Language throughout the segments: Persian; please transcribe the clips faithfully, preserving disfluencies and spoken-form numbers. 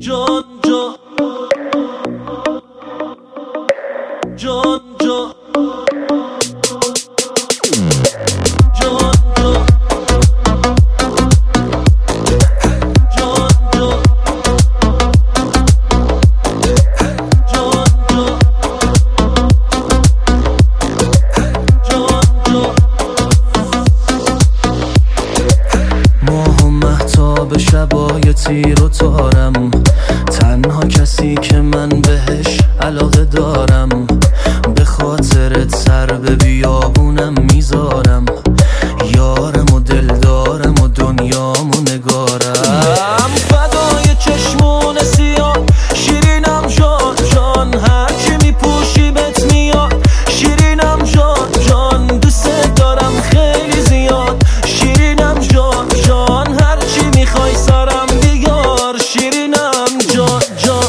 جان جان جان جان به شبای تیر و تارم، تنها کسی که من بهش علاقه دارم. به خاطرت سر به بیابونم میذارم، یارم و دلدارم و دنیام و نگارم. فدای چشمون سیاه شیرینم جان جان، هرچی میپوشی بهت میاد شیرینم جان جان. دوست دارم خیلی زیاد شیرینم جان جان، هرچی میخوای سرم بیار شیرینم جان جان.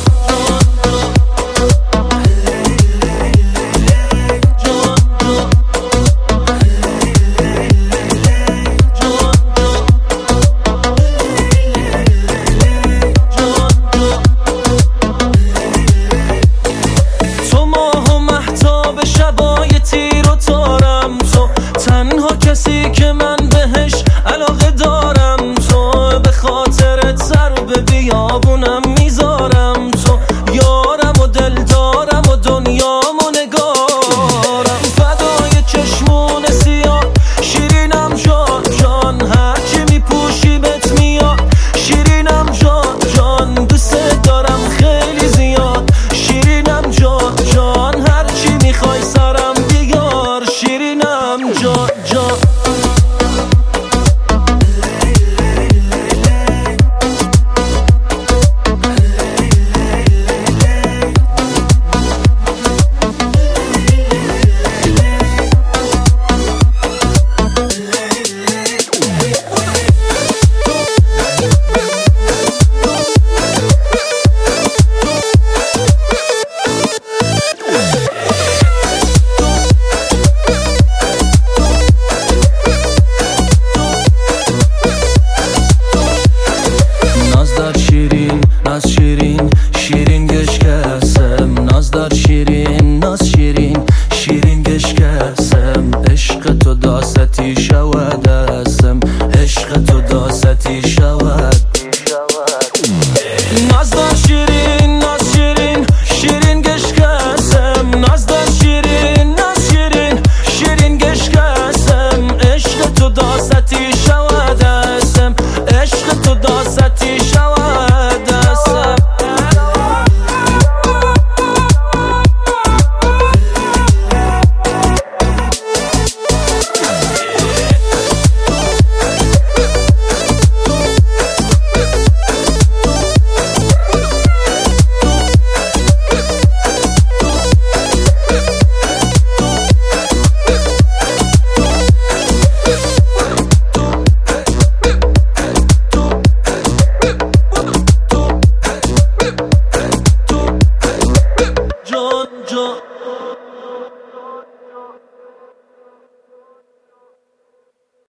تو ماه و مهتاب شبای تیر و تارم، تو تنها کسی که من بهش علاقه دارم. تو به خاطرت سر به بیاب